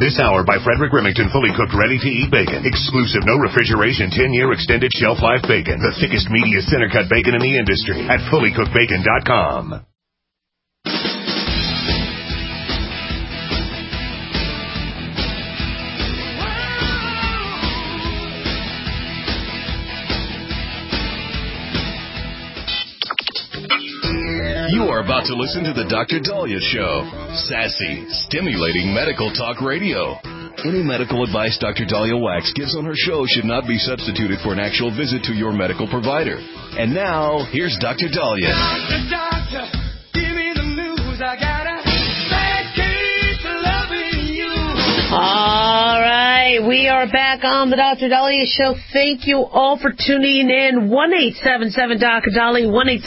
This hour by Frederick Remington, fully cooked, ready-to-eat bacon. Exclusive, no refrigeration, 10-year extended shelf life bacon. The thickest, meatiest center-cut bacon in the industry at fullycookedbacon.com. You are about to listen to the Dr. Daliah Show. Sassy, stimulating medical talk radio. Any medical advice Dr. Daliah Wax gives on her show should not be substituted for an actual visit to your medical provider. And now, here's Dr. Daliah. Doctor, give me the news. I got a bad case of loving you. All right, we are back on the Dr. Daliah Show. Thank you all for tuning in. 1-877-Dr.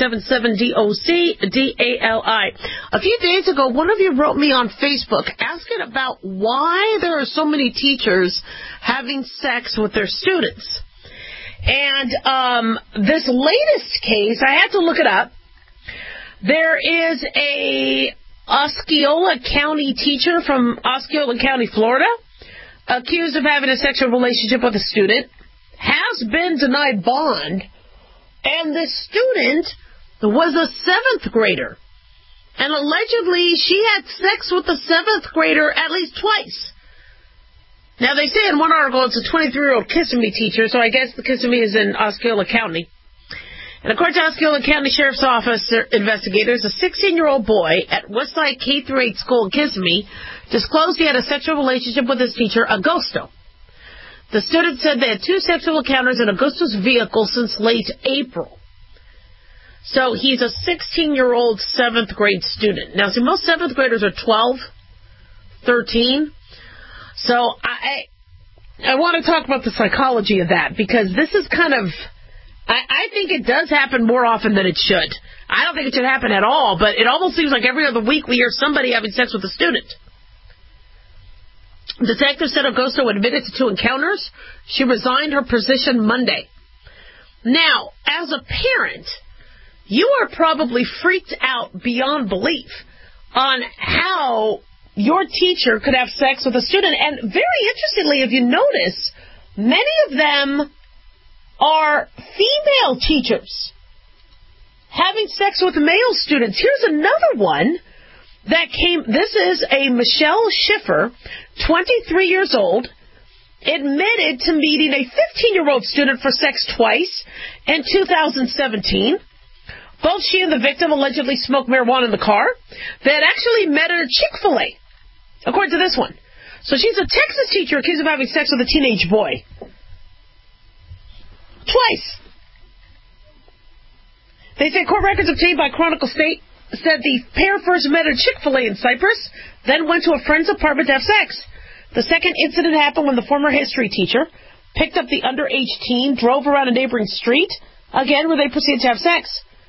1-877-DOC-DALI. A few days ago, one of you wrote me on Facebook asking about why there are so many teachers having sex with their students. And this latest case, I had to look it up. There is a Osceola County teacher from Osceola County, Florida, accused of having a sexual relationship with a student, has been denied bond, and this student was a 7th grader. And allegedly, she had sex with the 7th grader at least twice. Now, they say in one article it's a 23-year-old Kissimmee teacher, so I guess the Kissimmee is in Osceola County. And according to Osceola County Sheriff's Office investigators, a 16-year-old boy at Westside K-8 school in Kissimmee disclosed he had a sexual relationship with his teacher, Augusto. The student said they had 2 sexual encounters in Augusto's vehicle since late April. So he's a 16-year-old 7th grade student. Now, see, most 7th graders are 12, 13. So I want to talk about the psychology of that, because this is kind of... I think it does happen more often than it should. I don't think it should happen at all, but it almost seems like every other week we hear somebody having sex with a student. Detective said Augusto admitted to 2 encounters. She resigned her position Monday. Now, as a parent, you are probably freaked out beyond belief on how your teacher could have sex with a student. And very interestingly, if you notice, many of them are female teachers having sex with male students. Here's another one that came. This is a Michelle Schiffer, 23 years old, admitted to meeting a 15-year-old student for sex twice in 2017. Both she and the victim allegedly smoked marijuana in the car. They had actually met at a Chick-fil-A, according to this one. So she's a Texas teacher accused of having sex with a teenage boy. Twice. They say court records obtained by Chronicle State said the pair first met at Chick-fil-A in Cypress, then went to a friend's apartment to have sex. The second incident happened when the former history teacher picked up the underage teen, drove around a neighboring street, again, where they proceeded to have sex.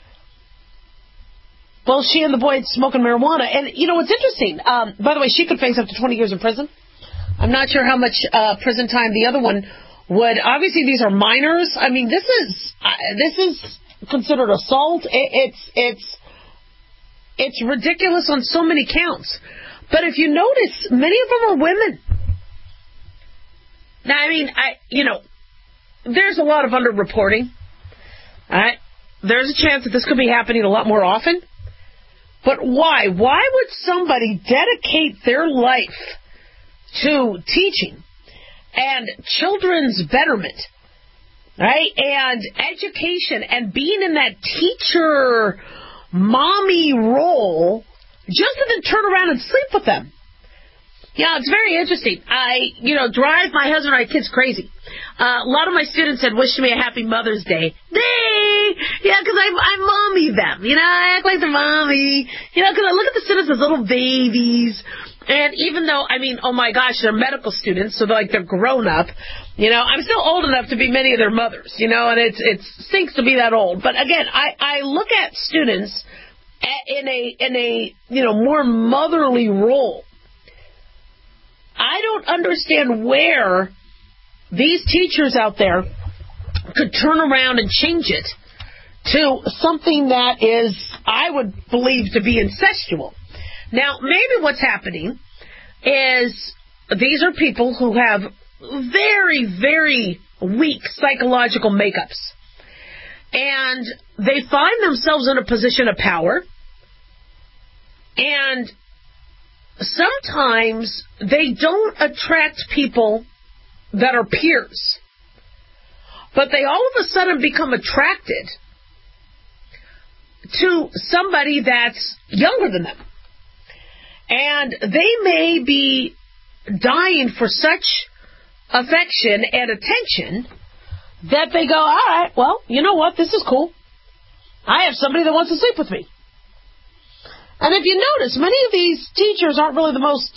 Both she and the boy had smoking marijuana. And, you know, what's interesting, by the way, she could face up to 20 years in prison. I'm not sure how much prison time the other one would. Obviously, these are minors. I mean, this is considered assault. It's ridiculous on so many counts. But if you notice, many of them are women. Now, I mean, there's a lot of underreporting. All right? There's a chance that this could be happening a lot more often. But why? Why would somebody dedicate their life to teaching and children's betterment, right, and education, and being in that teacher mommy role, just to then turn around and sleep with them? Yeah, it's very interesting. Drive my husband and my kids crazy. A lot of my students had wished me a happy Mother's Day. Yeah, because I mommy them. I act like they're mommy. Because I look at the students as little babies. And even though, oh my gosh, they're medical students, so they're grown up, I'm still old enough to be many of their mothers, and it stinks to be that old. But again, I look at students in a more motherly role. I don't understand where these teachers out there could turn around and change it to something that is, I would believe, to be incestual. Now, maybe what's happening is these are people who have very, very weak psychological makeups. And they find themselves in a position of power. And sometimes they don't attract people that are peers. But they all of a sudden become attracted to somebody that's younger than them. And they may be dying for such affection and attention that they go, all right, well, you know what? This is cool. I have somebody that wants to sleep with me. And if you notice, many of these teachers aren't really the most,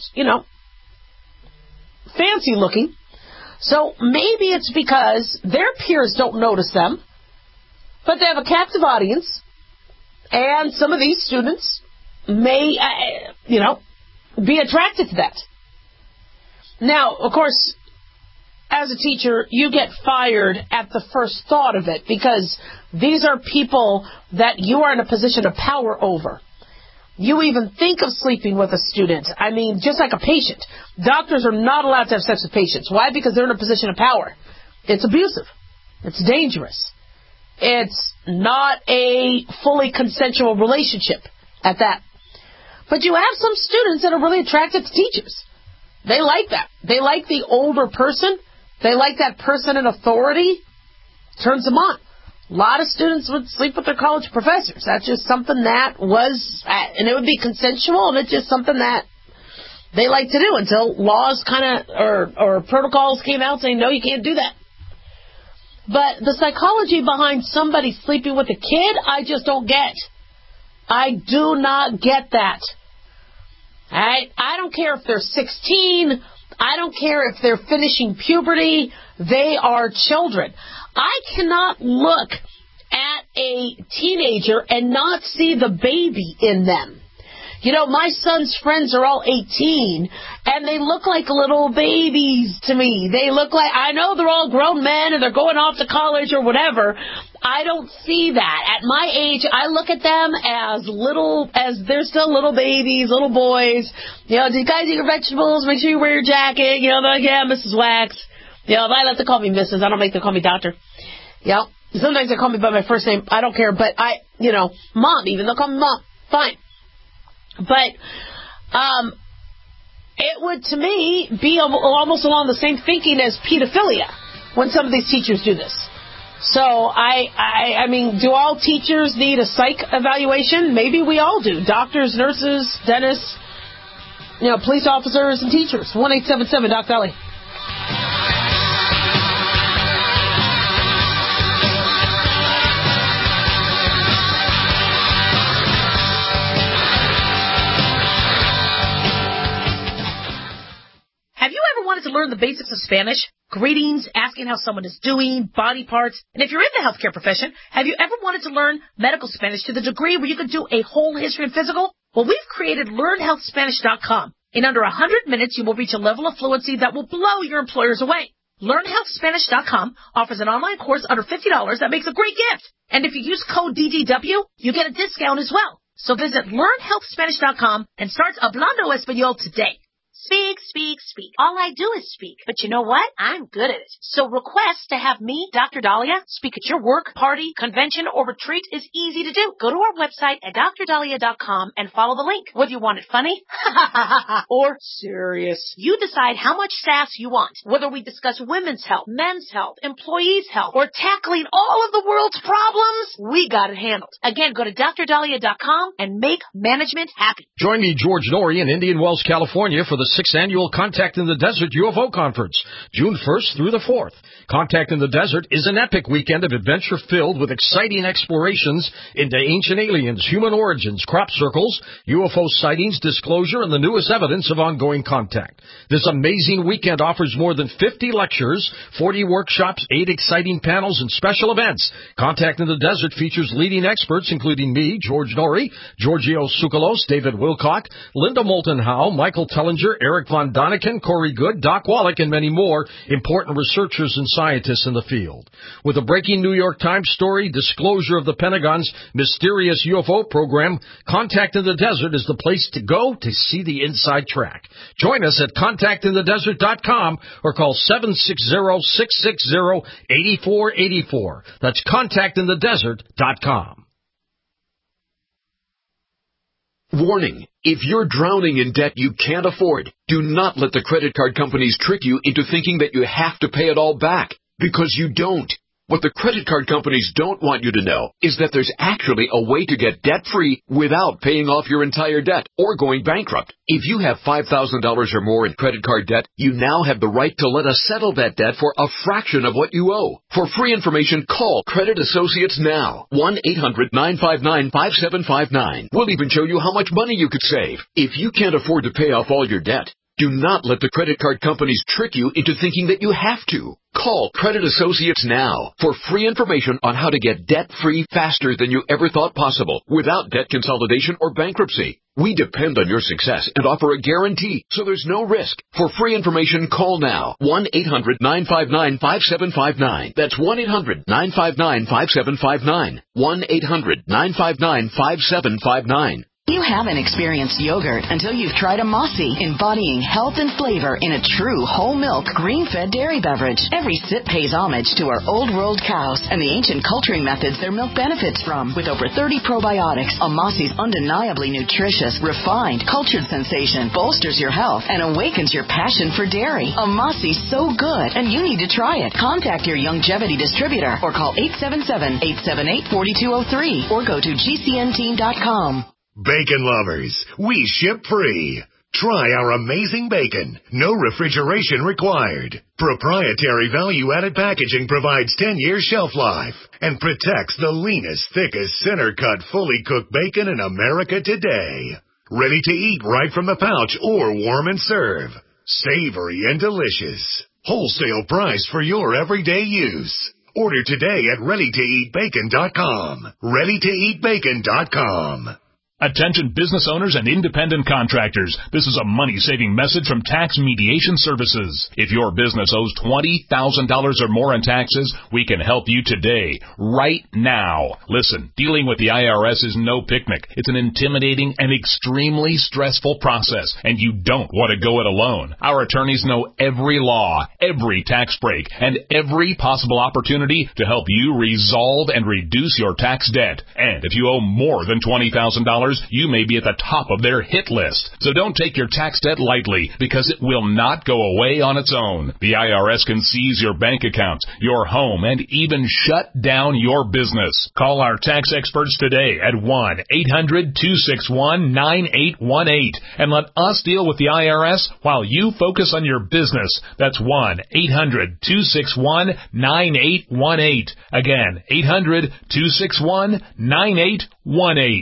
fancy looking. So maybe it's because their peers don't notice them, but they have a captive audience, and some of these students may, be attracted to that. Now, of course, as a teacher, you get fired at the first thought of it because these are people that you are in a position of power over. You even think of sleeping with a student. I mean, just like a patient. Doctors are not allowed to have sex with patients. Why? Because they're in a position of power. It's abusive. It's dangerous. It's not a fully consensual relationship at that. But you have some students that are really attracted to teachers. They like that. They like the older person. They like that person in authority. Turns them on. A lot of students would sleep with their college professors. That's just something that was, and it would be consensual, and it's just something that they like to do until laws or protocols came out saying, no, you can't do that. But the psychology behind somebody sleeping with a kid, I just don't get. I do not get that. I don't care if they're 16. I don't care if they're finishing puberty. They are children. I cannot look at a teenager and not see the baby in them. My son's friends are all 18, and they look like little babies to me. They look like, I know they're all grown men and they're going off to college or whatever. I don't see that. At my age, I look at them as they're still little babies, little boys. Do you guys eat your vegetables? Make sure you wear your jacket. They're like, yeah, Mrs. Wax. I let them call me Mrs. I don't make them call me Doctor. Sometimes they call me by my first name. I don't care. But Mom, even they'll call me Mom. Fine. But it would, to me, be almost along the same thinking as pedophilia when some of these teachers do this. So, I mean, do all teachers need a psych evaluation? Maybe we all do. Doctors, nurses, dentists, police officers, and teachers. 1-877 Doc Valley. Have you ever wanted to learn the basics of Spanish? Greetings, asking how someone is doing, body parts. And if you're in the healthcare profession, have you ever wanted to learn medical Spanish to the degree where you could do a whole history and physical? Well, we've created LearnHealthSpanish.com. In under 100 minutes, you will reach a level of fluency that will blow your employers away. LearnHealthSpanish.com offers an online course under $50 that makes a great gift. And if you use code DGW, you get a discount as well. So visit LearnHealthSpanish.com and start Hablando Español today. Speak, speak, speak. All I do is speak. But you know what? I'm good at it. So request to have me, Dr. Dahlia, speak at your work, party, convention, or retreat is easy to do. Go to our website at drdahlia.com and follow the link. Whether you want it funny or serious, you decide how much sass you want. Whether we discuss women's health, men's health, employees' health, or tackling all of the world's problems, we got it handled. Again, go to drdahlia.com and make management happy. Join me, George Norrie, in Indian Wells, California for the 6th Annual Contact in the Desert UFO Conference, June 1st through the 4th. Contact in the Desert is an epic weekend of adventure filled with exciting explorations into ancient aliens, human origins, crop circles, UFO sightings, disclosure, and the newest evidence of ongoing contact. This amazing weekend offers more than 50 lectures, 40 workshops, 8 exciting panels, and special events. Contact in the Desert features leading experts including me, George Norrie, Giorgio Tsoukalos, David Wilcock, Linda Moulton Howe, Michael Tellinger, Eric Von Daniken, Corey Good, Doc Wallach, and many more important researchers and scientists in the field. With a breaking New York Times story, disclosure of the Pentagon's mysterious UFO program, Contact in the Desert is the place to go to see the inside track. Join us at contactinthedesert.com or call 760-660-8484. That's contactinthedesert.com. Warning. If you're drowning in debt you can't afford, do not let the credit card companies trick you into thinking that you have to pay it all back, because you don't. What the credit card companies don't want you to know is that there's actually a way to get debt-free without paying off your entire debt or going bankrupt. If you have $5,000 or more in credit card debt, you now have the right to let us settle that debt for a fraction of what you owe. For free information, call Credit Associates now. 1-800-959-5759. We'll even show you how much money you could save. If you can't afford to pay off all your debt, do not let the credit card companies trick you into thinking that you have to. Call Credit Associates now for free information on how to get debt-free faster than you ever thought possible without debt consolidation or bankruptcy. We depend on your success and offer a guarantee, so there's no risk. For free information, call now. 1-800-959-5759. That's 1-800-959-5759. 1-800-959-5759. You haven't experienced yogurt until you've tried a Mossy, embodying health and flavor in a true whole milk, green-fed dairy beverage. Every sip pays homage to our old world cows and the ancient culturing methods their milk benefits from. With over 30 probiotics, a Mossy's undeniably nutritious, refined, cultured sensation bolsters your health and awakens your passion for dairy. A Mossy's so good, and you need to try it. Contact your Longevity distributor or call 877-878-4203 or go to gcnteam.com. Bacon lovers, we ship free. Try our amazing bacon. No refrigeration required. Proprietary value-added packaging provides 10-year shelf life and protects the leanest, thickest, center-cut, fully cooked bacon in America today. Ready to eat right from the pouch or warm and serve. Savory and delicious. Wholesale price for your everyday use. Order today at readytoeatbacon.com. readytoeatbacon.com. Attention business owners and independent contractors. This is a money-saving message from Tax Mediation Services. If your business owes $20,000 or more in taxes, we can help you today, right now. Listen, dealing with the IRS is no picnic. It's an intimidating and extremely stressful process, and you don't want to go it alone. Our attorneys know every law, every tax break, and every possible opportunity to help you resolve and reduce your tax debt. And if you owe more than $20,000, you may be at the top of their hit list. So don't take your tax debt lightly, because it will not go away on its own. The IRS can seize your bank accounts, your home, and even shut down your business. Call our tax experts today at 1-800-261-9818 and let us deal with the IRS while you focus on your business. That's 1-800-261-9818. Again, 800-261-9818.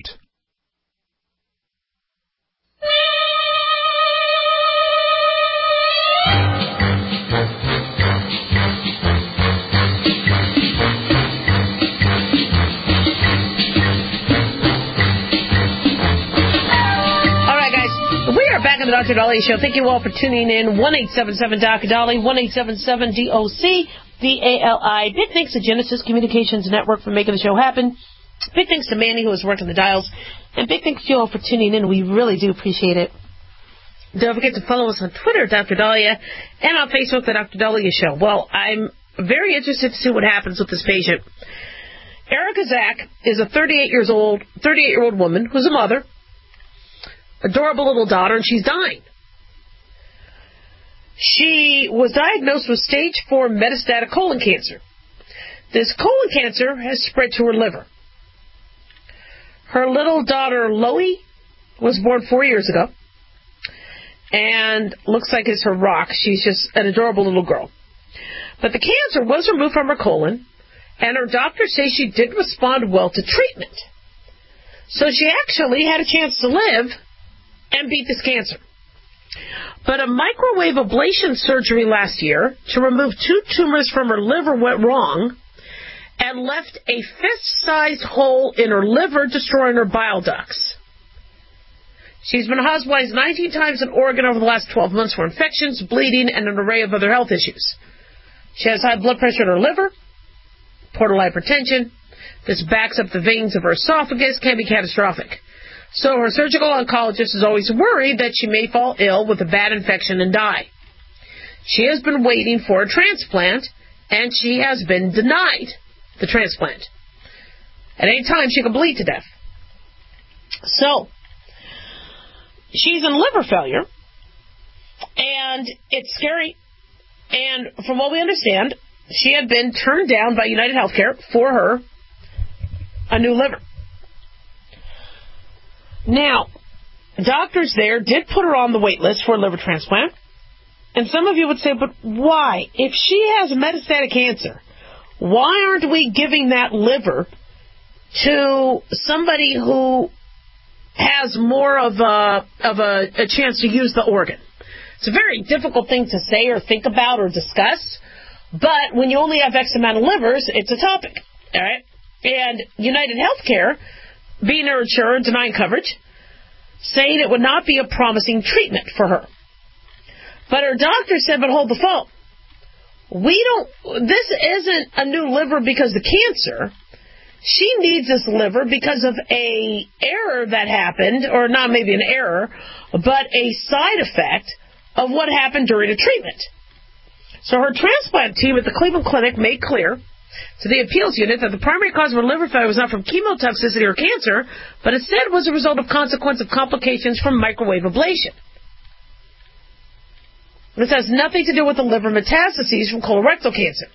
Back on the Dr. Dahlia Show. Thank you all for tuning in. 1-877-Dr. 1-877-DOC-DALI. Big thanks to Genesis Communications Network for making the show happen. Big thanks to Manny, who is working the dials. And big thanks to you all for tuning in. We really do appreciate it. Don't forget to follow us on Twitter, Dr. Dahlia, and on Facebook, The Dr. Dahlia Show. Well, I'm very interested to see what happens with this patient. Erica Zach is a 38-year-old woman who's a mother. Adorable little daughter, and she's dying. She was diagnosed with stage 4 metastatic colon cancer. This colon cancer has spread to her liver. Her little daughter, Loie, was born 4 years ago, and looks like it's her rock. She's just an adorable little girl. But the cancer was removed from her colon, and her doctor says she did respond well to treatment. So she actually had a chance to live and beat this cancer. But a microwave ablation surgery last year to remove 2 tumors from her liver went wrong and left a fist-sized hole in her liver, destroying her bile ducts. She's been hospitalized 19 times in Oregon over the last 12 months for infections, bleeding, and an array of other health issues. She has high blood pressure in her liver, portal hypertension. This backs up the veins of her esophagus, can be catastrophic. So her surgical oncologist is always worried that she may fall ill with a bad infection and die. She has been waiting for a transplant, and she has been denied the transplant. At any time, she could bleed to death. So, she's in liver failure, and it's scary. And from what we understand, she had been turned down by United Healthcare for a new liver. Now, doctors there did put her on the wait list for a liver transplant. And some of you would say, but why? If she has metastatic cancer, why aren't we giving that liver to somebody who has more of a chance to use the organ? It's a very difficult thing to say or think about or discuss, but when you only have X amount of livers, it's a topic, all right? And United Healthcare, being her insurer, denying coverage, saying it would not be a promising treatment for her. But her doctor said, but hold the phone. This isn't a new liver because of cancer. She needs this liver because of a error that happened, or not maybe an error, but a side effect of what happened during a treatment. So her transplant team at the Cleveland Clinic made clear to the appeals unit that the primary cause of her liver failure was not from chemotoxicity or cancer, but instead was a result of consequence of complications from microwave ablation. This has nothing to do with the liver metastases from colorectal cancer.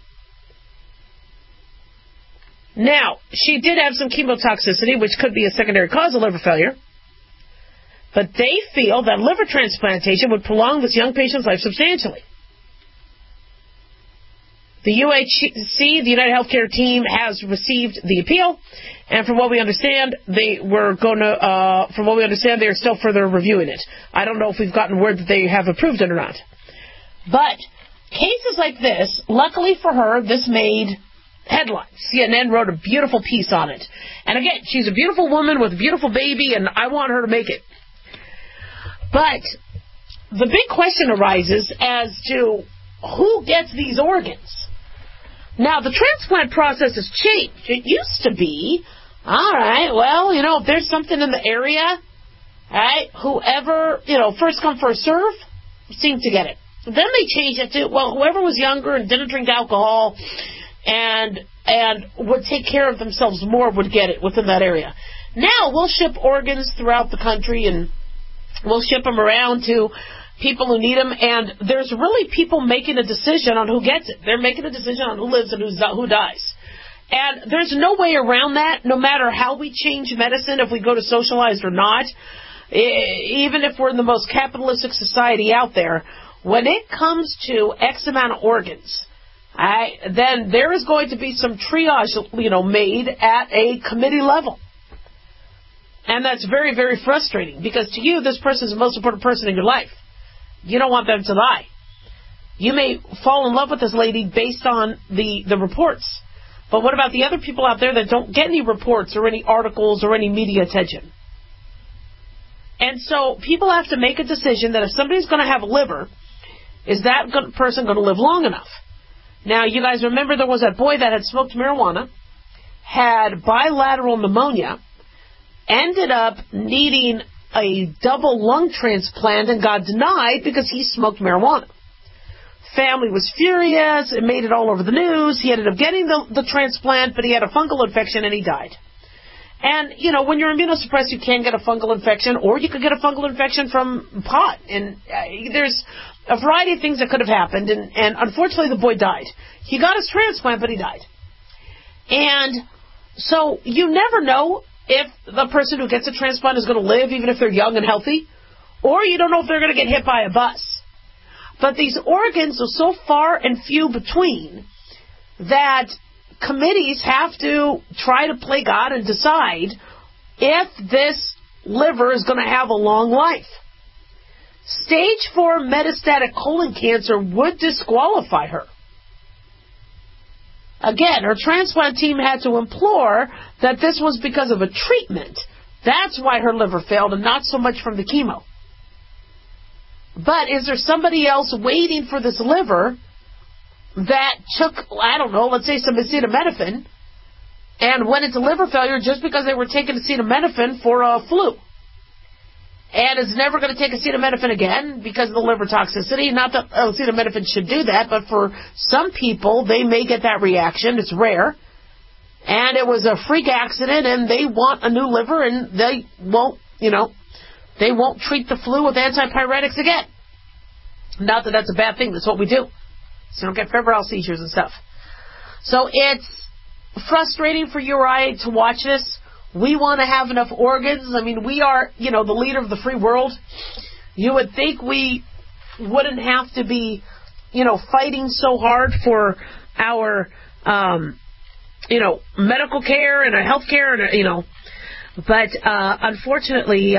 Now, she did have some chemotoxicity, which could be a secondary cause of liver failure, but they feel that liver transplantation would prolong this young patient's life substantially. The UHC, the United Healthcare team, has received the appeal, and from what we understand, they are still further reviewing it. I don't know if we've gotten word that they have approved it or not. But cases like this, luckily for her, this made headlines. CNN wrote a beautiful piece on it. And again, she's a beautiful woman with a beautiful baby, and I want her to make it. But the big question arises as to who gets these organs. Now, the transplant process has changed. It used to be, all right, well, if there's something in the area, all right, whoever, first come, first serve, seemed to get it. Then they changed it to, well, whoever was younger and didn't drink alcohol and would take care of themselves more would get it within that area. Now we'll ship organs throughout the country, and we'll ship them around to people who need them, and there's really people making a decision on who gets it. They're making a decision on who lives and who dies. And there's no way around that, no matter how we change medicine, if we go to socialized or not, even if we're in the most capitalistic society out there. When it comes to X amount of organs, then there is going to be some triage, made at a committee level. And that's very, very frustrating, because to you, this person is the most important person in your life. You don't want them to die. You may fall in love with this lady based on the reports. But what about the other people out there that don't get any reports or any articles or any media attention? And so people have to make a decision that if somebody's going to have a liver, is that person going to live long enough? Now, you guys remember there was that boy that had smoked marijuana, had bilateral pneumonia, ended up needing a double lung transplant and got denied because he smoked marijuana. Family was furious. It made it all over the news. He ended up getting the transplant, but he had a fungal infection and he died. And, when you're immunosuppressed, you can get a fungal infection, or you could get a fungal infection from pot. And there's a variety of things that could have happened, and unfortunately the boy died. He got his transplant, but he died. And so you never know if the person who gets a transplant is going to live, even if they're young and healthy, or you don't know if they're going to get hit by a bus. But these organs are so far and few between that committees have to try to play God and decide if this liver is going to have a long life. Stage 4 metastatic colon cancer would disqualify her. Again, her transplant team had to implore that this was because of a treatment. That's why her liver failed, and not so much from the chemo. But is there somebody else waiting for this liver that took, I don't know, let's say some acetaminophen, and went into liver failure just because they were taking acetaminophen for a flu. And is never going to take acetaminophen again because of the liver toxicity. Not that acetaminophen should do that, but for some people, they may get that reaction. It's rare. And it was a freak accident, and they want a new liver, and they won't, they won't treat the flu with antipyretics again. Not that that's a bad thing. That's what we do. So you don't get febrile seizures and stuff. So it's frustrating for you or I to watch this. We want to have enough organs. I mean, we are, the leader of the free world. You would think we wouldn't have to be, fighting so hard for our, medical care and our health care, and, but, unfortunately,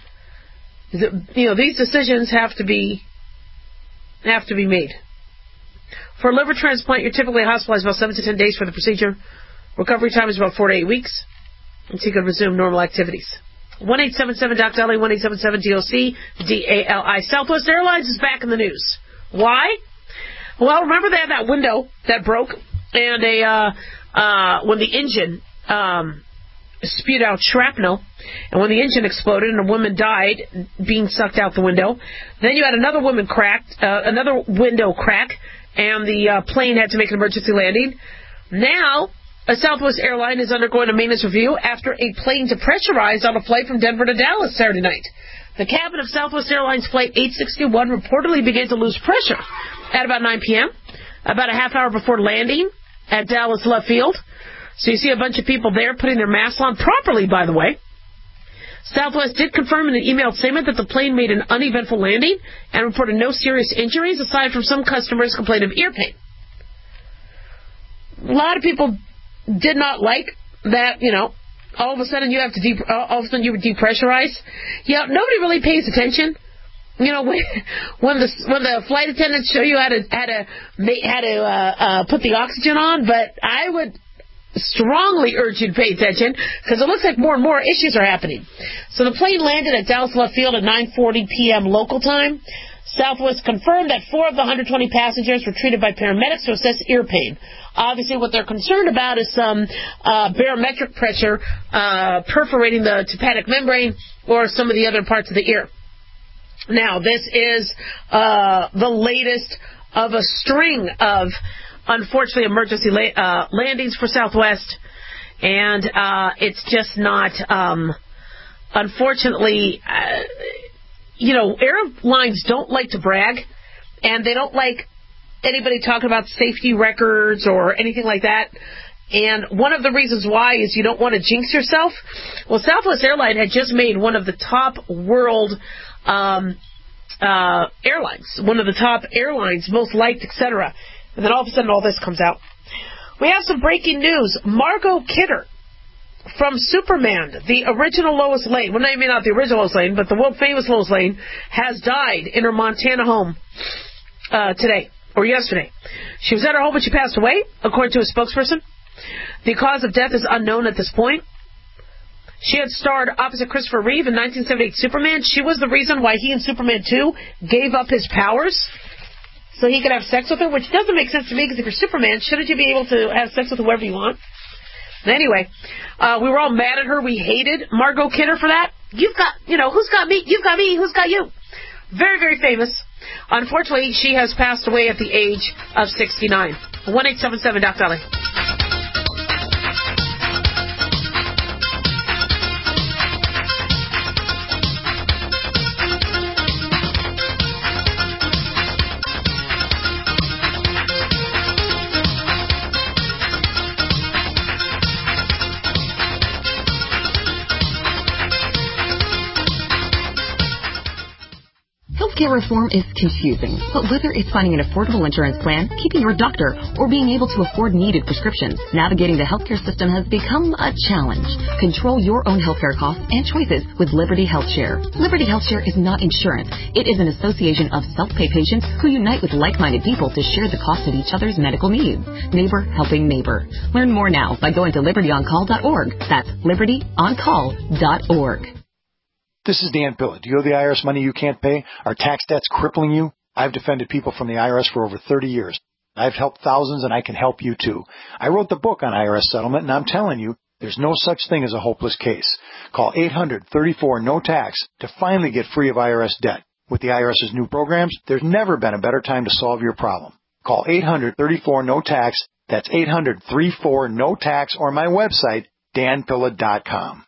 these decisions have to be made. For a liver transplant, you're typically hospitalized about 7 to 10 days for the procedure. Recovery time is about 4 to 8 weeks. Until you can resume normal activities. 1-877-DOC-DALI, 1-877-DOC-DALI. Southwest Airlines is back in the news. Why? Well, remember they had that window that broke, and when the engine spewed out shrapnel, and when the engine exploded and a woman died being sucked out the window, then you had another window crack, and the plane had to make an emergency landing. Now, a Southwest airline is undergoing a maintenance review after a plane depressurized on a flight from Denver to Dallas Saturday night. The cabin of Southwest Airlines Flight 861 reportedly began to lose pressure at about 9 p.m., about a half hour before landing at Dallas Left Field. So you see a bunch of people there putting their masks on properly, by the way. Southwest did confirm in an emailed statement that the plane made an uneventful landing and reported no serious injuries aside from some customers complaining of ear pain. A lot of people did not like that, all of a sudden you have to you would depressurize. Nobody really pays attention. When the flight attendants show you how to put the oxygen on, but I would strongly urge you to pay attention because it looks like more and more issues are happening. So the plane landed at Dallas Left Field at 9:40 p.m. local time. Southwest confirmed that 4 of the 120 passengers were treated by paramedics to assess ear pain. Obviously, what they're concerned about is some barometric pressure perforating the tympanic membrane or some of the other parts of the ear. Now, this is the latest of a string of, unfortunately, emergency landings for Southwest, and it's just not, unfortunately, airlines don't like to brag, and they don't like anybody talking about safety records or anything like that. And one of the reasons why is you don't want to jinx yourself. Well, Southwest Airlines had just made one of the top world airlines, one of the top airlines, most liked, etc. And then all of a sudden all this comes out. We have some breaking news. Margot Kidder from Superman, the original Lois Lane, well, maybe not the original Lois Lane, but the world-famous Lois Lane, has died in her Montana home today, or yesterday. She was at her home when she passed away, according to a spokesperson. The cause of death is unknown at this point. She had starred opposite Christopher Reeve in 1978 Superman. She was the reason why he in Superman 2 gave up his powers so he could have sex with her, which doesn't make sense to me, because if you're Superman, shouldn't you be able to have sex with whoever you want? Anyway, we were all mad at her. We hated Margot Kidder for that. You've got, who's got me? You've got me. Who's got you? Very, very famous. Unfortunately, she has passed away at the age of 69. 1-877-DOC-DALI. Healthcare reform is confusing, but whether it's finding an affordable insurance plan, keeping your doctor, or being able to afford needed prescriptions, navigating the healthcare system has become a challenge. Control your own healthcare costs and choices with Liberty HealthShare. Liberty HealthShare is not insurance. It is an association of self-pay patients who unite with like-minded people to share the cost of each other's medical needs. Neighbor helping neighbor. Learn more now by going to libertyoncall.org. That's libertyoncall.org. This is Dan Pilla. Do you owe the IRS money you can't pay? Are tax debts crippling you? I've defended people from the IRS for over 30 years. I've helped thousands, and I can help you too. I wrote the book on IRS settlement, and I'm telling you, there's no such thing as a hopeless case. Call 800-34-NO-TAX to finally get free of IRS debt. With the IRS's new programs, there's never been a better time to solve your problem. Call 800-34-NO-TAX. That's 800-34-NO-TAX, or my website, danpilla.com.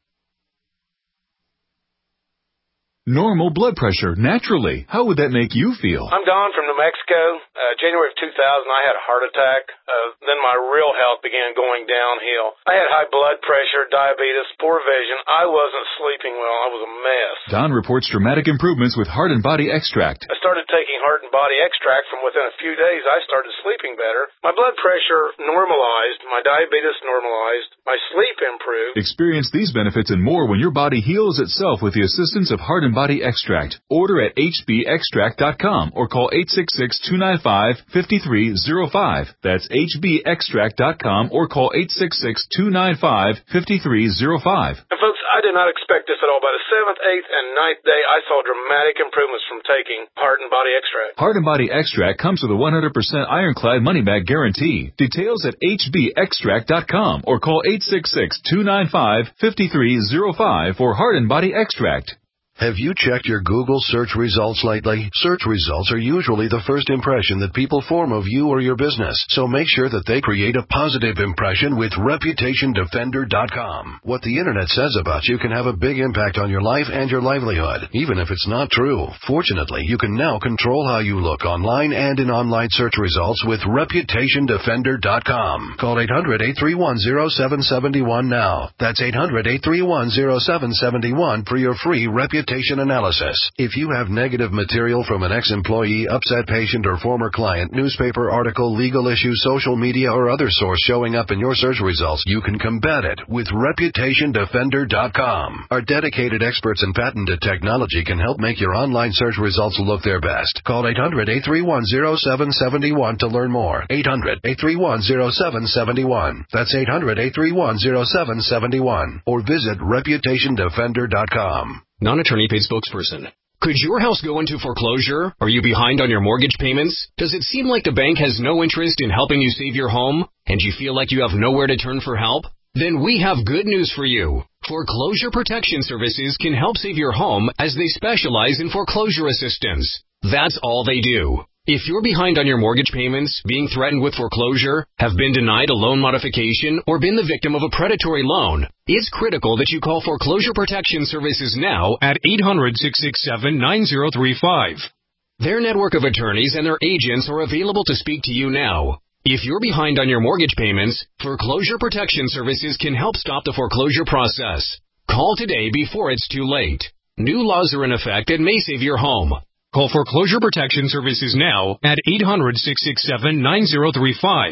Normal blood pressure, naturally. How would that make you feel? I'm Don from New Mexico. January of 2000, I had a heart attack. Then my real health began going downhill. I had high blood pressure, diabetes, poor vision. I wasn't sleeping well. I was a mess. Don reports dramatic improvements with Heart and Body Extract. I started taking Heart and Body Extract. From within a few days, I started sleeping better. My blood pressure normalized. My diabetes normalized. My sleep improved. Experience these benefits and more when your body heals itself with the assistance of Heart and Body Extract. Order at hbextract.com or call 866-295-5305. That's hbextract.com or call 866-295-5305. And folks, I did not expect this at all. By the 7th, 8th, and 9th day, I saw dramatic improvements from taking Heart and Body Extract. Heart and Body Extract comes with a 100% ironclad money-back guarantee. Details at hbextract.com or call 866-295-5305 for Heart and Body Extract. Have you checked your Google search results lately? Search results are usually the first impression that people form of you or your business, so make sure that they create a positive impression with ReputationDefender.com. What the Internet says about you can have a big impact on your life and your livelihood, even if it's not true. Fortunately, you can now control how you look online and in online search results with ReputationDefender.com. Call 800-831-0771 now. That's 800-831-0771 for your free reputation analysis. If you have negative material from an ex-employee, upset patient, or former client, newspaper article, legal issue, social media, or other source showing up in your search results, you can combat it with ReputationDefender.com. Our dedicated experts in patented technology can help make your online search results look their best. Call 800-831-0771 to learn more. 800-831-0771. That's 800-831-0771. Or visit ReputationDefender.com. Non-attorney paid spokesperson. Could your house go into foreclosure? Are you behind on your mortgage payments? Does it seem like the bank has no interest in helping you save your home, and you feel like you have nowhere to turn for help? Then we have good news for you. Foreclosure Protection Services can help save your home as they specialize in foreclosure assistance. That's all they do. If you're behind on your mortgage payments, being threatened with foreclosure, have been denied a loan modification, or been the victim of a predatory loan, it's critical that you call Foreclosure Protection Services now at 800-667-9035. Their network of attorneys and their agents are available to speak to you now. If you're behind on your mortgage payments, Foreclosure Protection Services can help stop the foreclosure process. Call today before it's too late. New laws are in effect that may save your home. Call Foreclosure Protection Services now at 800-667-9035.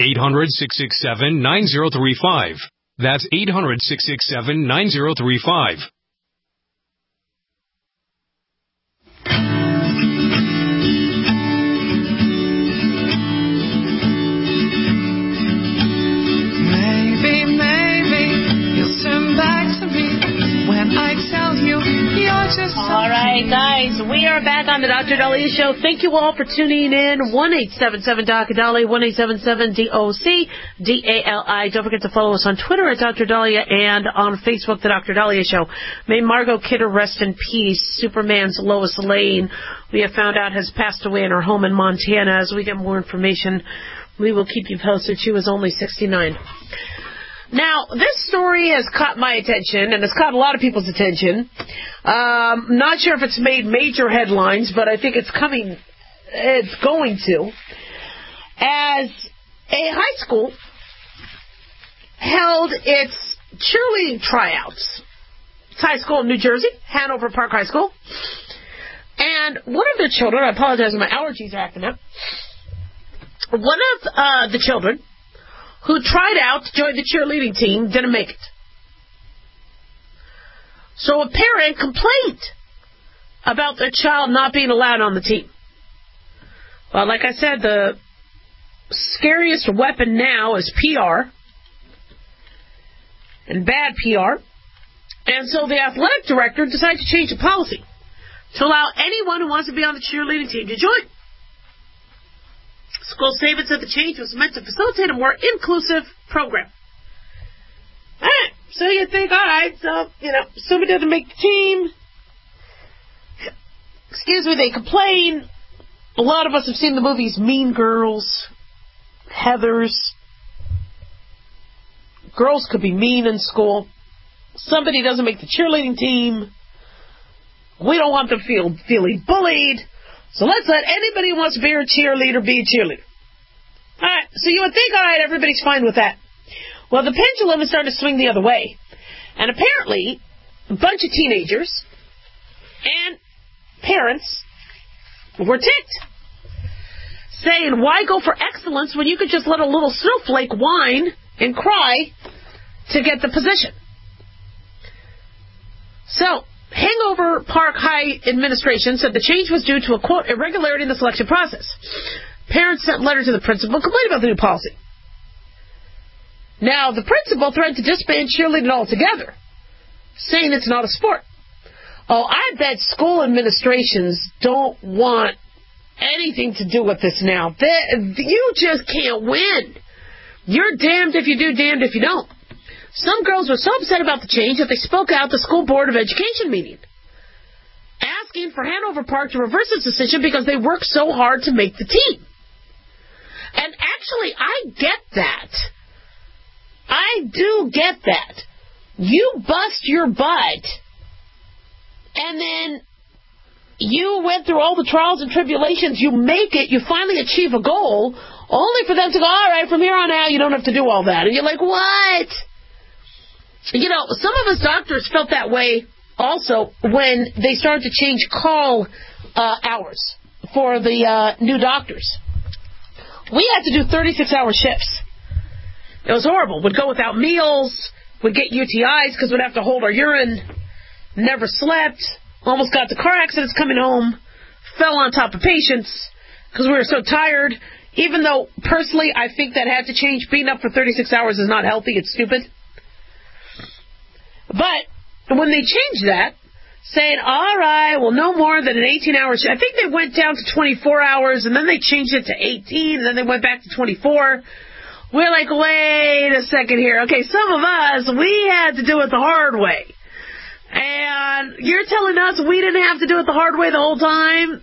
800-667-9035. That's 800-667-9035. Maybe you'll turn back to me when I tell you you're just so all right, guys, we are back on the Dr. Dahlia Show. Thank you all for tuning in. 1-877-DOC-DALI, 1-877-DOC-DALI. Don't forget to follow us on Twitter at Dr. Dahlia and on Facebook, the Dr. Dahlia Show. May Margot Kidder rest in peace. Superman's Lois Lane, we have found out, has passed away in her home in Montana. As we get more information, we will keep you posted. She was only 69. Now, this story has caught my attention, and it's caught a lot of people's attention. Not sure if it's made major headlines, but I think it's going to. As a high school held its cheerleading tryouts. It's high school in New Jersey, Hanover Park High School. And one of the children, I apologize, my allergies are acting up. One of the children who tried out to join the cheerleading team didn't make it. So a parent complained about their child not being allowed on the team. Well, like I said, the scariest weapon now is PR and bad PR. And so the athletic director decided to change the policy to allow anyone who wants to be on the cheerleading team to join. school statement said the change was meant to facilitate a more inclusive program. All right, so you think, all right, so, somebody doesn't make the team. Excuse me, they complain. A lot of us have seen the movies Mean Girls, Heathers. Girls could be mean in school. Somebody doesn't make the cheerleading team. We don't want them feeling bullied. So let's let anybody who wants to be a cheerleader be a cheerleader. All right, so you would think, all right, everybody's fine with that. Well, the pendulum is starting to swing the other way. And apparently, a bunch of teenagers and parents were ticked, saying, why go for excellence when you could just let a little snowflake whine and cry to get the position? So, Hangover Park High administration said the change was due to a, quote, irregularity in the selection process. Parents sent letters to the principal complaining about the new policy. Now, the principal threatened to disband cheerleading altogether, saying it's not a sport. Oh, I bet school administrations don't want anything to do with this now. You just can't win. You're damned if you do, damned if you don't. Some girls were so upset about the change that they spoke out at the School Board of Education meeting, asking for Hanover Park to reverse its decision because they worked so hard to make the team. And actually, I get that. I do get that. You bust your butt, and then you went through all the trials and tribulations, you make it, you finally achieve a goal, only for them to go, all right, from here on out, you don't have to do all that. And you're like, what? Some of us doctors felt that way also when they started to change call hours for the new doctors. We had to do 36-hour shifts. It was horrible. We'd go without meals. We'd get UTIs because we'd have to hold our urine. Never slept. Almost got to car accidents coming home. Fell on top of patients because we were so tired. Even though, personally, I think that had to change. Being up for 36 hours is not healthy. It's stupid. But when they changed that, saying, all right, well, no more than an 18-hour shift. I think they went down to 24 hours, and then they changed it to 18, and then they went back to 24. We're like, wait a second here. Okay, some of us, we had to do it the hard way. And you're telling us we didn't have to do it the hard way the whole time,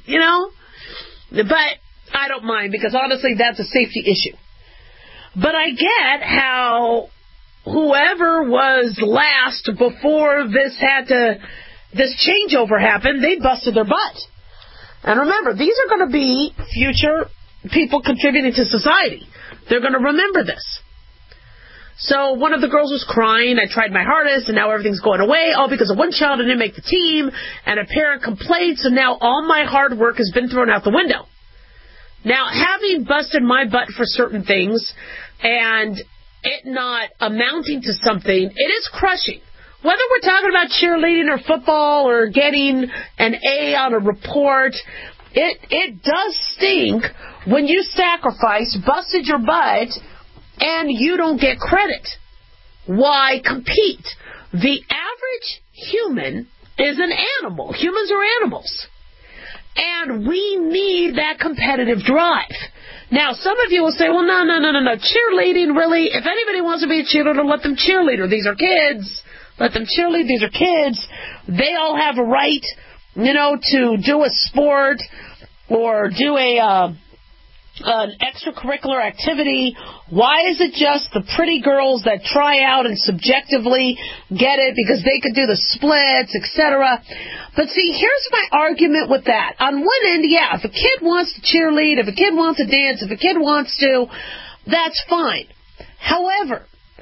But I don't mind, because honestly, that's a safety issue. But I get how whoever was last before this changeover happened, they busted their butt. And remember, these are going to be future people contributing to society. They're going to remember this. So one of the girls was crying, I tried my hardest, and now everything's going away, all because of one child didn't make the team, and a parent complained, so now all my hard work has been thrown out the window. Now, having busted my butt for certain things, and it not amounting to something, it is crushing. Whether we're talking about cheerleading or football or getting an A on a report, it does stink when you sacrifice, busted your butt, and you don't get credit. Why compete? The average human is an animal. Humans are animals. And we need that competitive drive. Now, some of you will say, well, no. Cheerleading, really? If anybody wants to be a cheerleader, let them cheerleader. These are kids. Let them cheerlead. These are kids. They all have a right, to do a sport or do an extracurricular activity. Why is it just the pretty girls that try out and subjectively get it because they could do the splits, etc.? But see, here's my argument with that. On one end, yeah, if a kid wants to cheerlead, if a kid wants to dance, if a kid wants to, that's fine. However,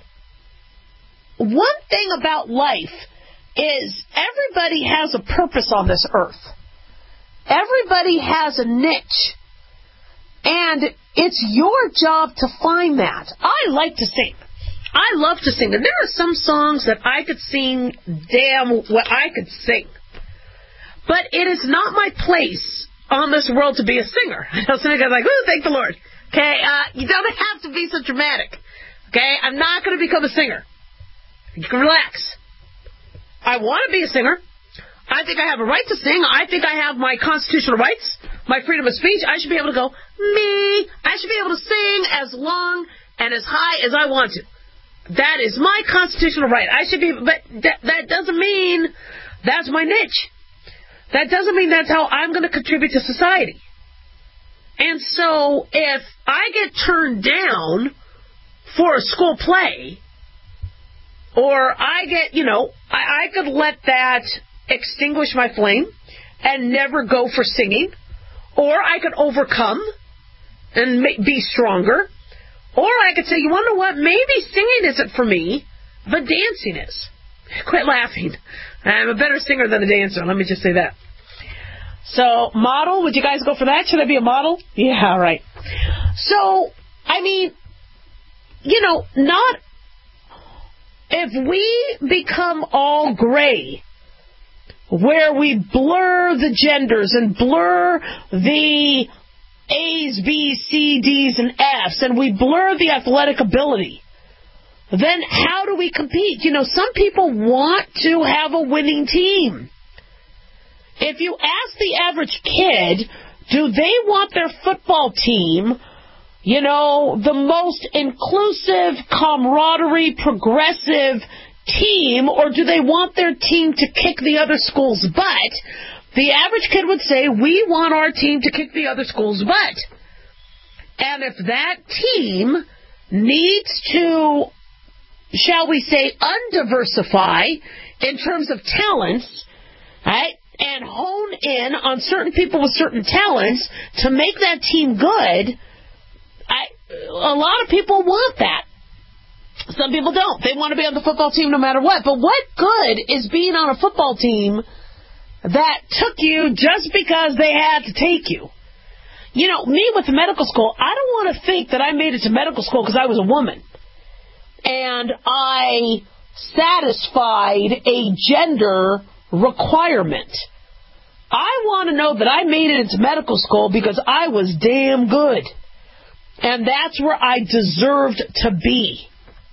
one thing about life is everybody has a purpose on this earth. Everybody has a niche. And it's your job to find that. I like to sing. I love to sing. And there are some songs that I could sing damn what I could sing. But it is not my place on this world to be a singer. I know some guys are like, ooh, thank the Lord. Okay, you don't have to be so dramatic. Okay, I'm not going to become a singer. You can relax. I want to be a singer. I think I have a right to sing. I think I have my constitutional rights, my freedom of speech. I should be able to go, me. I should be able to as long and as high as I want to. That is my constitutional right. I should be, but that doesn't mean that's my niche. That doesn't mean that's how I'm going to contribute to society. And so if I get turned down for a school play, or I get, I could let that extinguish my flame and never go for singing, or I could overcome and be stronger, or I could say, you want to know what, maybe singing isn't for me, but dancing is. Quit laughing. I'm a better singer than a dancer, let me just say that. So, model, would you guys go for that? Should I be a model? Yeah, right. So, I mean, not if we become all gray, where we blur the genders and blur the A's, B's, C, D's, and F's, and we blur the athletic ability, then how do we compete? Some people want to have a winning team. If you ask the average kid, do they want their football team, the most inclusive, camaraderie, progressive team, or do they want their team to kick the other school's butt? The average kid would say, we want our team to kick the other school's butt. And if that team needs to, shall we say, undiversify in terms of talents, right, and hone in on certain people with certain talents to make that team good, a lot of people want that. Some people don't. They want to be on the football team no matter what. But what good is being on a football team that took you just because they had to take you? Me with the medical school, I don't want to think that I made it to medical school because I was a woman and I satisfied a gender requirement. I want to know that I made it into medical school because I was damn good. And that's where I deserved to be.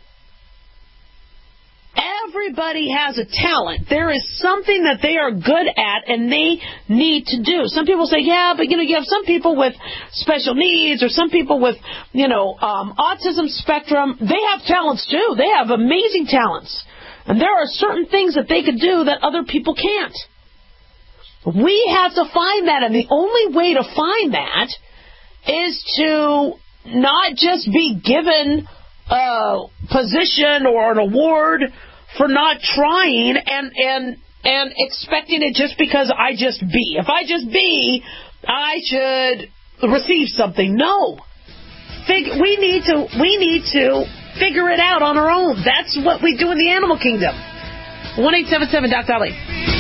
Everybody has a talent. There is something that they are good at and they need to do. Some people say, yeah, but you have some people with special needs or some people with, autism spectrum. They have talents too. They have amazing talents. And there are certain things that they could do that other people can't. We have to find that, and the only way to find that is to not just be given a position or an award for not trying and expecting it just because I just be. If I just be, I should receive something. No. We need to figure it out on our own. That's what we do in the animal kingdom. 1-877-Doc-Dolly.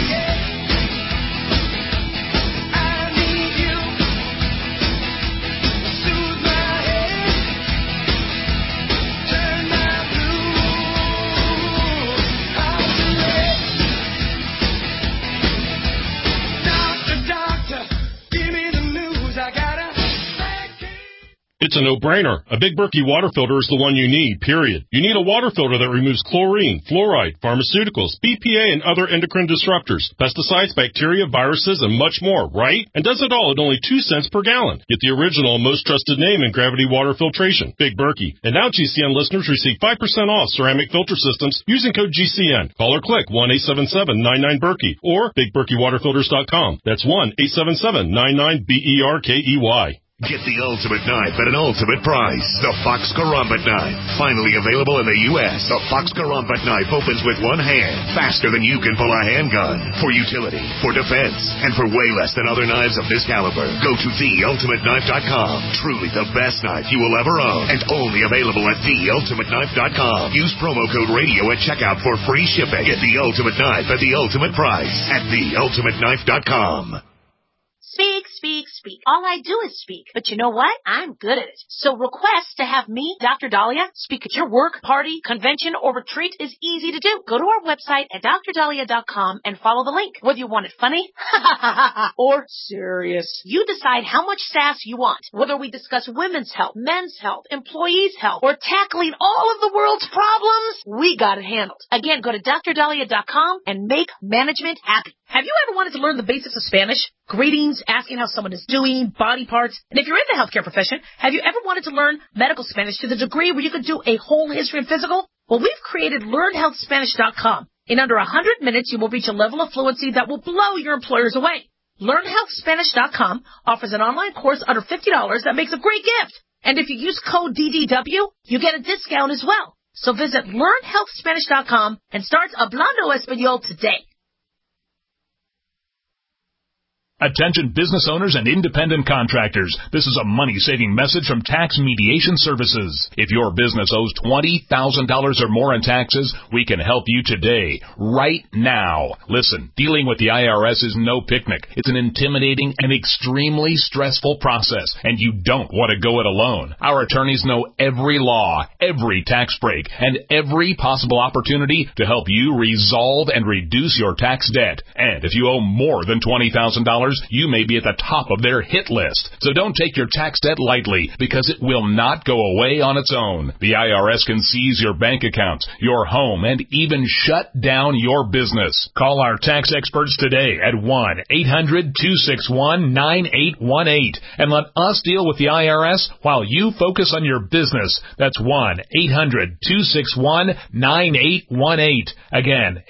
It's a no-brainer. A Big Berkey water filter is the one you need, period. You need a water filter that removes chlorine, fluoride, pharmaceuticals, BPA, and other endocrine disruptors, pesticides, bacteria, viruses, and much more, right? And does it all at only 2 cents per gallon. Get the original and most trusted name in gravity water filtration, Big Berkey. And now GCN listeners receive 5% off ceramic filter systems using code GCN. Call or click 1-877-99-BERKEY or BigBerkeyWaterFilters.com. That's 1-877-99-BERKEY. Get the ultimate knife at an ultimate price. The Fox Karambit knife. Finally available in the U.S., the Fox Karambit knife opens with one hand, faster than you can pull a handgun. For utility, for defense, and for way less than other knives of this caliber. Go to TheUltimateKnife.com. Truly the best knife you will ever own. And only available at TheUltimateKnife.com. Use promo code radio at checkout for free shipping. Get the ultimate knife at the ultimate price at TheUltimateKnife.com. Speak, speak, speak. All I do is speak. But you know what? I'm good at it. So request to have me, Dr. Dahlia, speak at your work, party, convention, or retreat is easy to do. Go to our website at drdahlia.com and follow the link. Whether you want it funny or serious, you decide how much sass you want. Whether we discuss women's health, men's health, employees' health, or tackling all of the world's problems, we got it handled. Again, go to drdahlia.com and make management happy. Have you ever wanted to learn the basics of Spanish? Greetings, asking how someone is doing, Halloween, body parts. And if you're in the healthcare profession, have you ever wanted to learn medical Spanish to the degree where you could do a whole history and physical? Well, we've created LearnHealthSpanish.com. In under 100 minutes, you will reach a level of fluency that will blow your employers away. LearnHealthSpanish.com offers an online course under $50 that makes a great gift. And if you use code DDW, you get a discount as well. So visit LearnHealthSpanish.com and start Hablando Español today. Attention business owners and independent contractors. This is a money-saving message from Tax Mediation Services. If your business owes $20,000 or more in taxes, we can help you today, right now. Listen, dealing with the IRS is no picnic. It's an intimidating and extremely stressful process, and you don't want to go it alone. Our attorneys know every law, every tax break, and every possible opportunity to help you resolve and reduce your tax debt. And if you owe more than $20,000, you may be at the top of their hit list. So don't take your tax debt lightly, because it will not go away on its own. The IRS can seize your bank accounts, your home, and even shut down your business. Call our tax experts today at 1-800-261-9818 and let us deal with the IRS while you focus on your business. That's 1-800-261-9818. Again,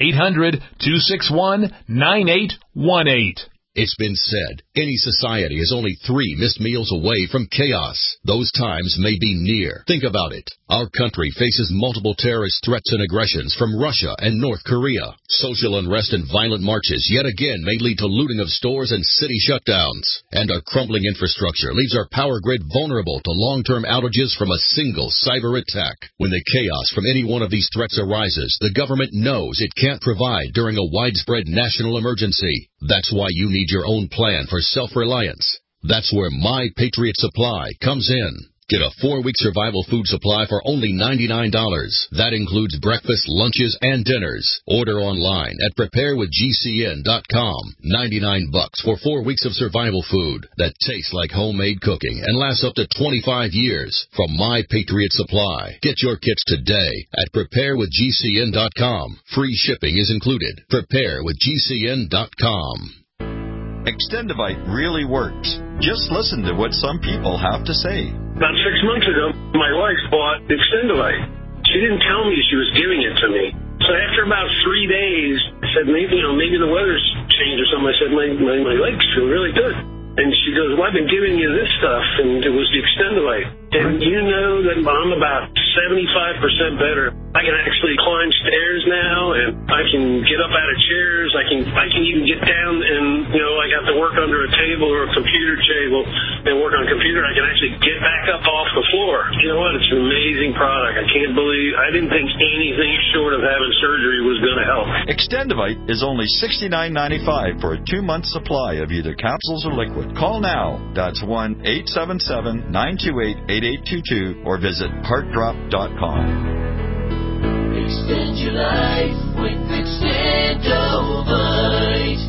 800-261-9818. It's been said, any society is only 3 missed meals away from chaos. Those times may be near. Think about it. Our country faces multiple terrorist threats and aggressions from Russia and North Korea. Social unrest and violent marches yet again may lead to looting of stores and city shutdowns. And our crumbling infrastructure leaves our power grid vulnerable to long-term outages from a single cyber attack. When the chaos from any one of these threats arises, the government knows it can't provide during a widespread national emergency. That's why you need your own plan for self-reliance. That's where My Patriot Supply comes in. Get a 4-week survival food supply for only $99. That includes breakfast, lunches, and dinners. Order online at preparewithgcn.com. $99 for 4 weeks of survival food that tastes like homemade cooking and lasts up to 25 years from My Patriot Supply. Get your kits today at preparewithgcn.com. Free shipping is included. Preparewithgcn.com. Extendivite really works. Just listen to what some people have to say. About 6 months ago, my wife bought Extendivite. She didn't tell me she was giving it to me. So after about 3 days, I said, maybe the weather's changed or something. I said, my legs feel really good. And she goes, well, I've been giving you this stuff, and it was the Extendivite. And you know that I'm about 75% better. I can actually climb stairs now, and I can get up out of chairs. I can even get down and, I have to work under a table or a computer table and work on a computer. I can actually get back up off the floor. You know what? It's an amazing product. I didn't think anything short of having surgery was going to help. Extendivite is only $69.95 for a 2-month supply of either capsules or liquid. Call now. That's 1-877-928-8822 or visit heartdrop.com. Extend your life with Extendovite.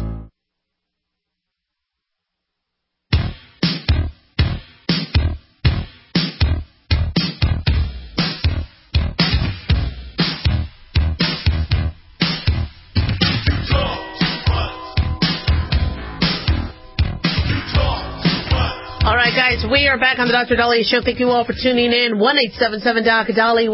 All right, guys, we are back on the Dr. Daliah Show. Thank you all for tuning in. 1-877-DOC-DALI,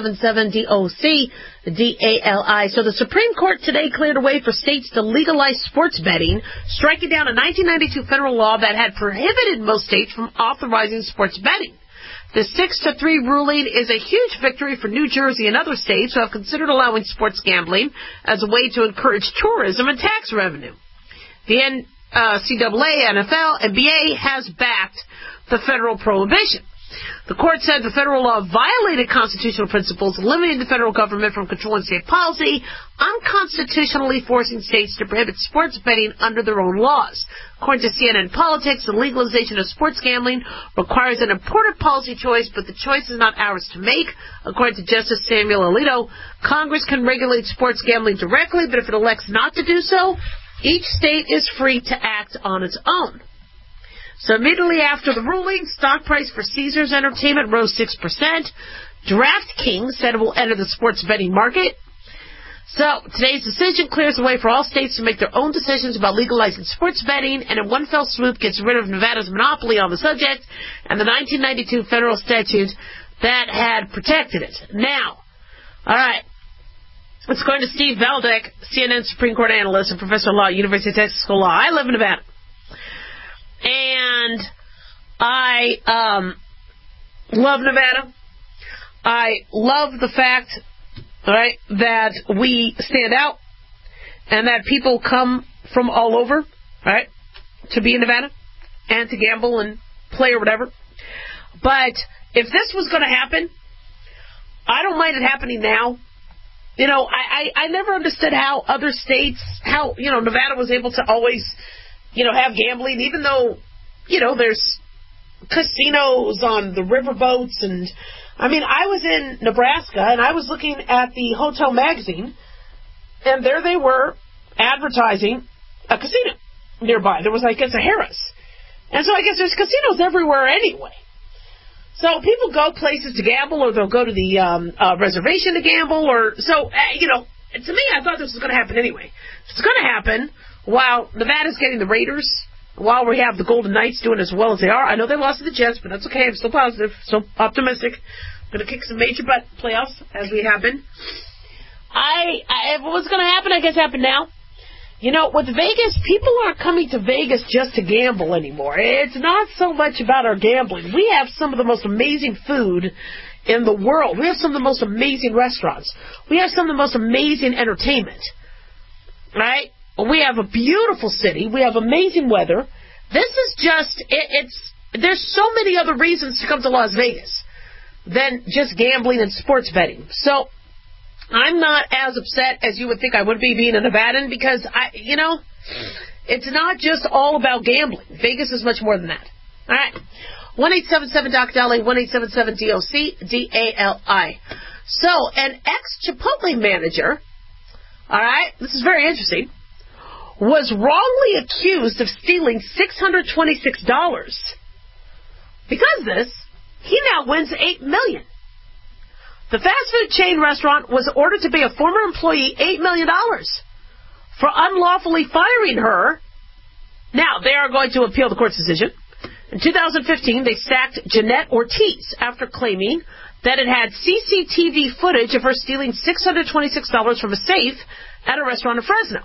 1-877-DOC-DALI. So the Supreme Court today cleared a way for states to legalize sports betting, striking down a 1992 federal law that had prohibited most states from authorizing sports betting. The 6-3 ruling is a huge victory for New Jersey and other states who have considered allowing sports gambling as a way to encourage tourism and tax revenue. The NCAA, NFL, NBA has backed the federal prohibition. The court said the federal law violated constitutional principles, limiting the federal government from controlling state policy, unconstitutionally forcing states to prohibit sports betting under their own laws. According to CNN Politics, the legalization of sports gambling requires an important policy choice, but the choice is not ours to make. According to Justice Samuel Alito, Congress can regulate sports gambling directly, but if it elects not to do so, each state is free to act on its own. So immediately after the ruling, stock price for Caesars Entertainment rose 6%. DraftKings said it will enter the sports betting market. So, today's decision clears the way for all states to make their own decisions about legalizing sports betting, and in one fell swoop gets rid of Nevada's monopoly on the subject and the 1992 federal statute that had protected it. Now, all right, let's go to Steve Valdek, CNN Supreme Court analyst and professor of law at University of Texas School of Law. I live in Nevada. And I love Nevada. I love the fact, all right, that we stand out and that people come from all over, right, to be in Nevada and to gamble and play or whatever. But if this was going to happen, I don't mind it happening now. You know, I never understood how other states, how, you know, Nevada was able to always, you know, have gambling, even though, you know, there's casinos on the riverboats. And, I mean, I was in Nebraska, and I was looking at the Hotel Magazine, and there they were advertising a casino nearby. There was, I guess, a Harrah's. And so I guess there's casinos everywhere anyway. So people go places to gamble, or they'll go to the reservation to gamble, or so, you know, to me, I thought this was going to happen anyway. It's going to happen while Nevada's getting the Raiders, while we have the Golden Knights doing as well as they are. I know they lost to the Jets, but that's okay. I'm still positive, still optimistic. Going to kick some major butt playoffs, as we have been. If it was going to happen, I guess happen now. You know, with Vegas, people aren't coming to Vegas just to gamble anymore. It's not so much about our gambling. We have some of the most amazing food in the world. We have some of the most amazing restaurants. We have some of the most amazing entertainment. Right? We have a beautiful city. We have amazing weather. This is just, there's so many other reasons to come to Las Vegas than just gambling and sports betting. So, I'm not as upset as you would think I would be being a Nevadan, because, you know, it's not just all about gambling. Vegas is much more than that. All right. 1-877-DOC-DALI, 1-877-DOC-DALI. So, an ex-Chipotle manager, all right, this is very interesting, was wrongly accused of stealing $626. Because of this, he now wins $8 million. The fast food chain restaurant was ordered to pay a former employee $8 million for unlawfully firing her. Now, they are going to appeal the court's decision. In 2015, they sacked Jeanette Ortiz after claiming that it had CCTV footage of her stealing $626 from a safe at a restaurant in Fresno.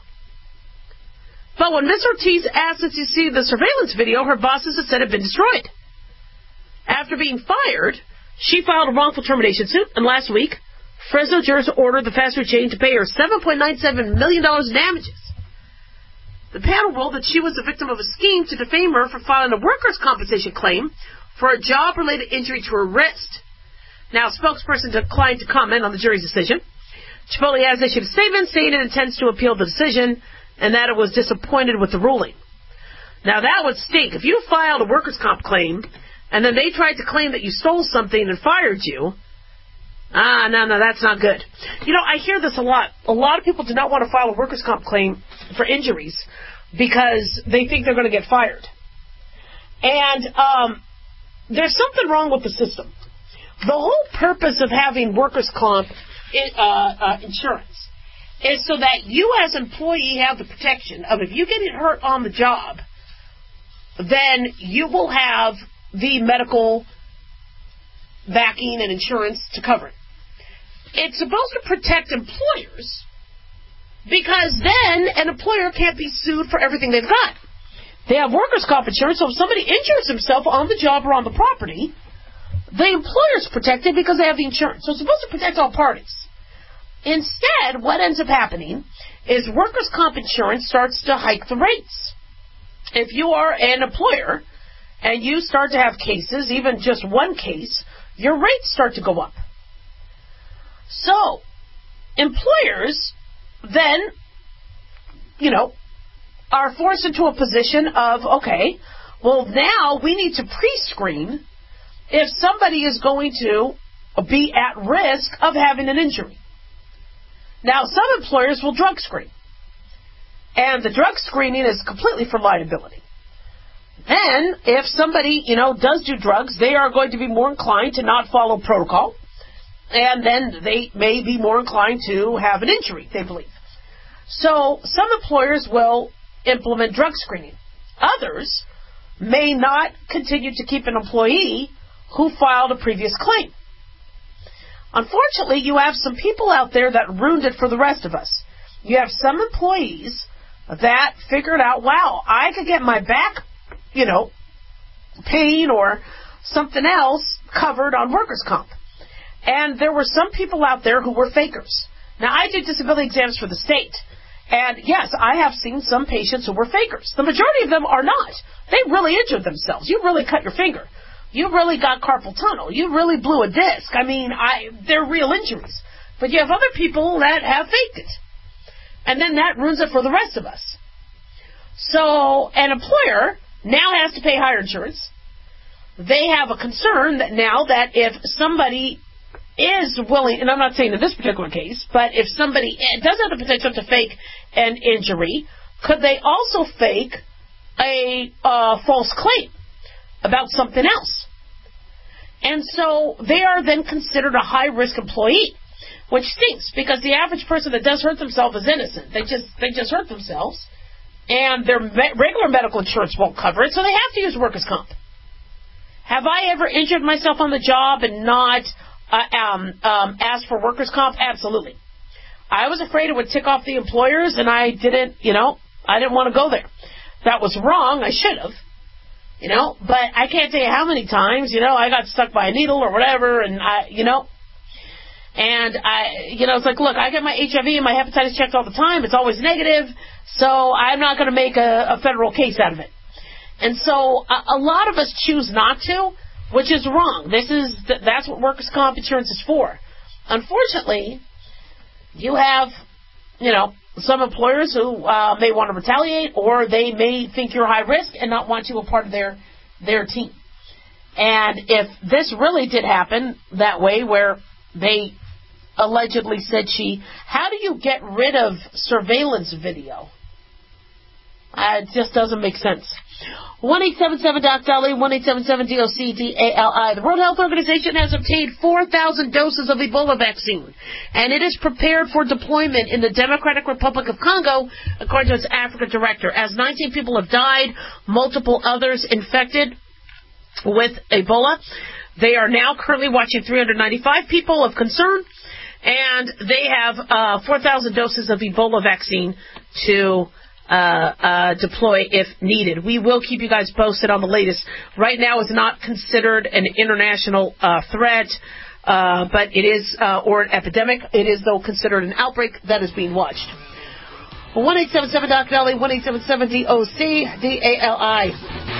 But when Ms. Ortiz asked to see the surveillance video, her bosses had said it had been destroyed. After being fired, she filed a wrongful termination suit, and last week, Fresno jurors ordered the fast food chain to pay her $7.97 million in damages. The panel ruled that she was the victim of a scheme to defame her for filing a workers' compensation claim for a job-related injury to her wrist. Now, a spokesperson declined to comment on the jury's decision. Chipotle has issued a statement saying it intends to appeal the decision and that it was disappointed with the ruling. Now, that would stink. If you filed a workers' comp claim and then they tried to claim that you stole something and fired you, no, that's not good. You know, I hear this a lot. A lot of people do not want to file a workers' comp claim for injuries because they think they're going to get fired. And there's something wrong with the system. The whole purpose of having workers' comp insurance is so that you as an employee have the protection of if you get hurt on the job, then you will have the medical backing and insurance to cover it. It's supposed to protect employers because then an employer can't be sued for everything they've got. They have workers' comp insurance, so if somebody injures himself on the job or on the property, the employer's protected because they have the insurance. So it's supposed to protect all parties. Instead, what ends up happening is workers' comp insurance starts to hike the rates. If you are an employer and you start to have cases, even just one case, your rates start to go up. So, employers then, are forced into a position of, okay, well, now we need to pre-screen if somebody is going to be at risk of having an injury. Now, some employers will drug screen. And the drug screening is completely for liability. Then, if somebody, does do drugs, they are going to be more inclined to not follow protocol. And then they may be more inclined to have an injury, they believe. So some employers will implement drug screening. Others may not continue to keep an employee who filed a previous claim. Unfortunately, you have some people out there that ruined it for the rest of us. You have some employees that figured out, wow, I could get my back, pain or something else covered on workers' comp. And there were some people out there who were fakers. Now, I do disability exams for the state. And, yes, I have seen some patients who were fakers. The majority of them are not. They really injured themselves. You really cut your finger. You really got carpal tunnel. You really blew a disc. They're real injuries. But you have other people that have faked it. And then that ruins it for the rest of us. So an employer now has to pay higher insurance. They have a concern that now that if somebody is willing, and I'm not saying in this particular case, but if somebody does have the potential to fake an injury, could they also fake a false claim about something else? And so they are then considered a high-risk employee, which stinks because the average person that does hurt themselves is innocent. They just hurt themselves, and their regular medical insurance won't cover it, so they have to use workers' comp. Have I ever injured myself on the job and not asked for workers' comp? Absolutely. I was afraid it would tick off the employers, and I didn't want to go there. That was wrong. I should have. But I can't tell you how many times, I got stuck by a needle or whatever, and it's like, look, I get my HIV and my hepatitis checked all the time. It's always negative, so I'm not going to make a federal case out of it. And so a lot of us choose not to, which is wrong. That's what workers' comp insurance is for. Unfortunately, you have, some employers who may want to retaliate, or they may think you're high risk and not want you a part of their team. And if this really did happen that way, where they allegedly said how do you get rid of surveillance video? It just doesn't make sense. 1-877-DOC-DALI, 1-877-DOC-DALI. The World Health Organization has obtained 4,000 doses of Ebola vaccine, and it is prepared for deployment in the Democratic Republic of Congo, according to its Africa director. As 19 people have died, multiple others infected with Ebola. They are now currently watching 395 people of concern, and they have 4,000 doses of Ebola vaccine to deploy if needed. We will keep you guys posted on the latest. Right now is not considered an international threat, but it is, or an epidemic. It is, though, considered an outbreak that is being watched. 1-877-DOC-DALI, 1-877-DOC-DALI.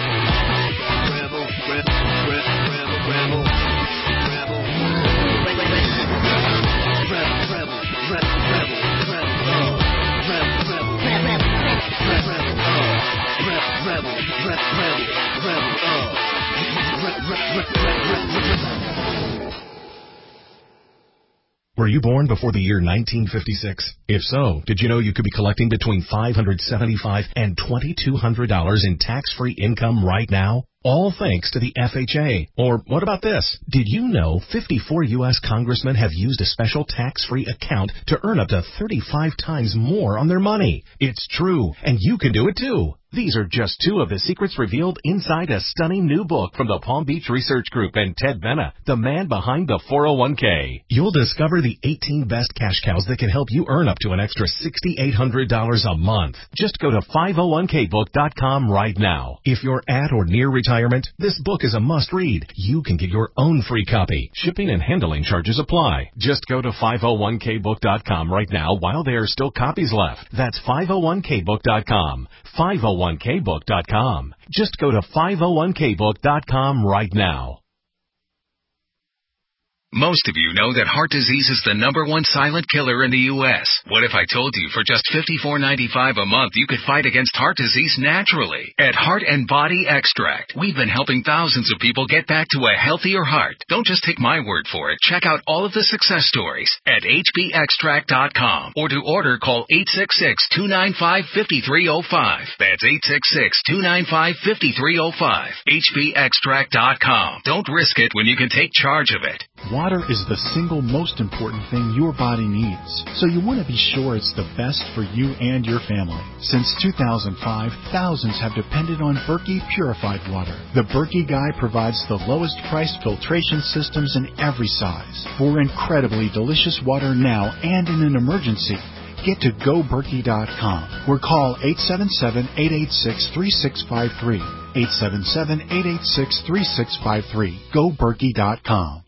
Were you born before the year 1956? If so, did you know you could be collecting between $575 and $2,200 in tax-free income right now? All thanks to the FHA. Or what about this? Did you know 54 U.S. congressmen have used a special tax-free account to earn up to 35 times more on their money? It's true, and you can do it too. These are just two of the secrets revealed inside a stunning new book from the Palm Beach Research Group and Ted Benna, the man behind the 401k. You'll discover the 18 best cash cows that can help you earn up to an extra $6,800 a month. Just go to 501kbook.com right now. If you're at or near retirement, this book is a must-read. You can get your own free copy. Shipping and handling charges apply. Just go to 501kbook.com right now while there are still copies left. That's 501kbook.com. 501kbook.com. Just go to 501kbook.com right now. Most of you know that heart disease is the #1 silent killer in the U.S. What if I told you for just $54.95 a month you could fight against heart disease naturally? At Heart and Body Extract, we've been helping thousands of people get back to a healthier heart. Don't just take my word for it. Check out all of the success stories at hbextract.com, or to order, call 866-295-5305. That's 866-295-5305. hbextract.com. Don't risk it when you can take charge of it. Water is the single most important thing your body needs, so you want to be sure it's the best for you and your family. Since 2005, thousands have depended on Berkey purified water. The Berkey Guy provides the lowest priced filtration systems in every size for incredibly delicious water now and in an emergency. Get to GoBerkey.com or call 877-886-3653. 877-886-3653. GoBerkey.com.